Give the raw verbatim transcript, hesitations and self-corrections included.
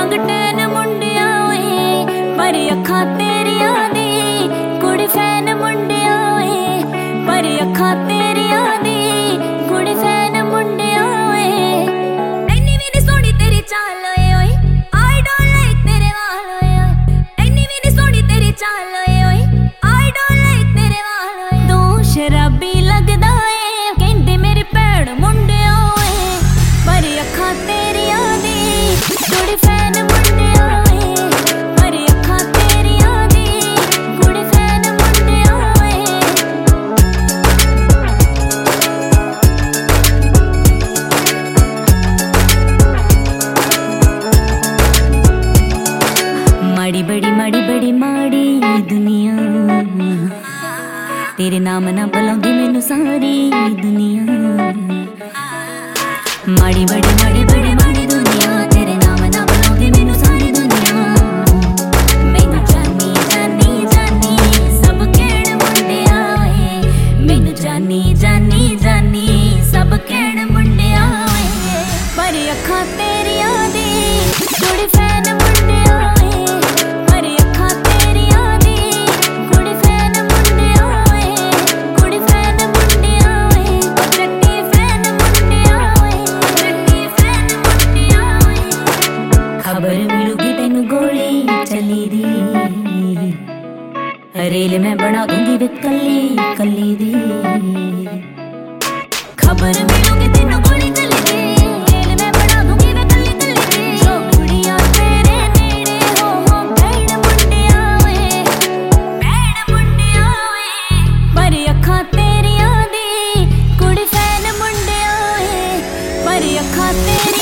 tan मुंडिया ओए पर अखा तेरिया दी कुड़ी फैन मुंडिया ओए पर अखा तेरिया दी कुड़ी फैन मुंडिया ओए एनी मेरी सोनी तेरी चाल ओए ओए आई डोंट लाइक तेरे वाल ओए ओए एनी मेरी सोनी तेरी चाल ओए ओए आई डोंट लाइक तेरे वाल ओए तू शराबी लगदा ए कहंदे मेरी भैन मुंडिया ओए पर अखा तेरिया दी कुड़ी फैन मुंडिया ओए पर अखा तेरिया दी कुड़ी फैन मुंडिया ओए माड़ी बड़ी माड़ी बड़ी माड़ी दुनिया तेरे नाम ना बुलांदी मैनू सारी दुनिया माड़ी बड़ी माड़ी बड़ी माड़ी दुनिया तेरे नाम ना बुलांदी मैनू सारी दुनिया मैनू जानी जानी जानी सब कहण मुंडिया ओए मैनू जानी जानी जानी सब कहण मुंडिया ओए पर अखा तेरिया दी कुड़ी फैन मुंडिया ओए पर अखा तेरिया दी कुड़ी फैन मुंडिया ओए कुड़ी फैन मुंडिया ओए ओ चट्टी फैन मुंडिया ओए चट्टी फैन मुंडिया ओए खबर मिलूगी तेनू गोली चली दी रेल मैं बना दूंगी वे कली कली दी खबर मिलूगी तेनू गोली चली दी रेल मैं बना दूंगी वे कली कली दी जो कुड़ियां तेरे नेड़े हो हो भैन मुंडिया ओए भैन मुंडिया ओए पर अखा तेरिया दी कुड़ी फैन मुंडिया ओए पर अखा तेरी